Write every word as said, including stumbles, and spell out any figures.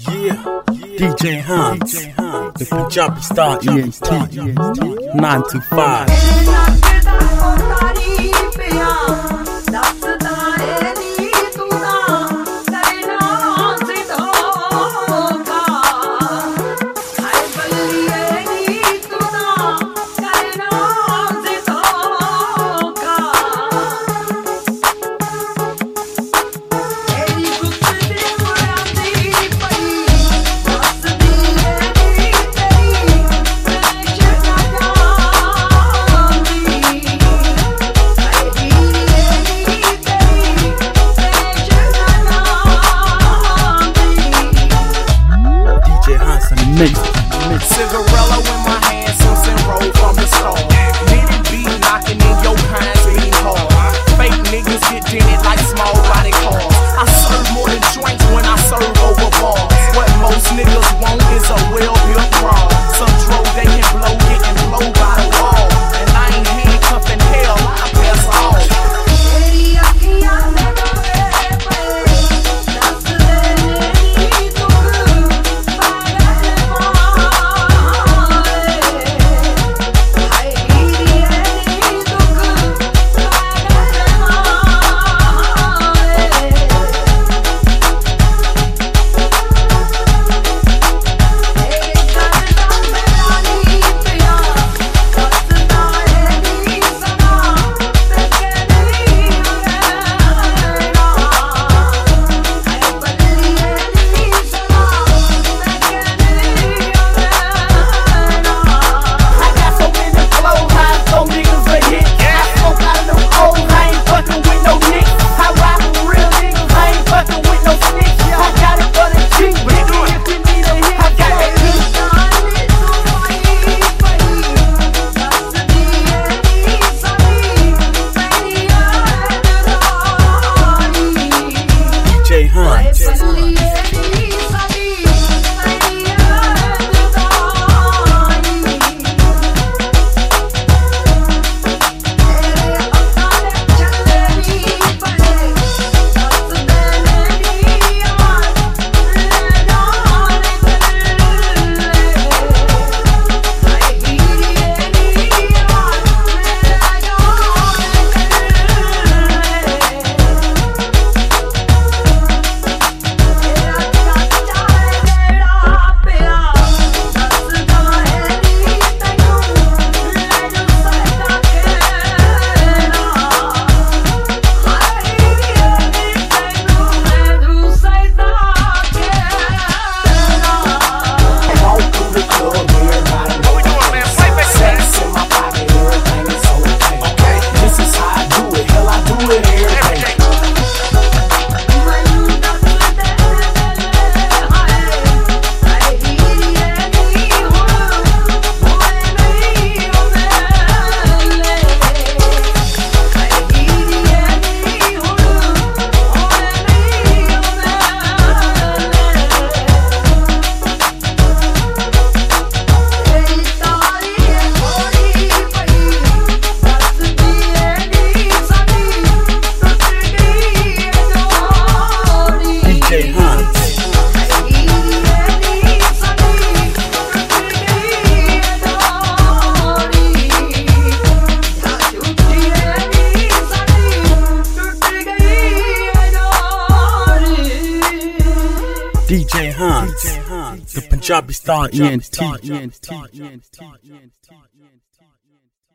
Yeah, D J Hans, the Punjabi Star E N T, nine two five. Cigarella in my hand, Simpson roll from the store. Nitty beat knocking in your kinds ain't hard. Fake niggas get dented like small body cars. I serve more than joints when I serve over bars. What most niggas want is a well-built brawl. Some drove they can blow, getting blown by the wall. And I ain't handcuffing hell, I pass all. D J Hans, the Punjabi Star E N T.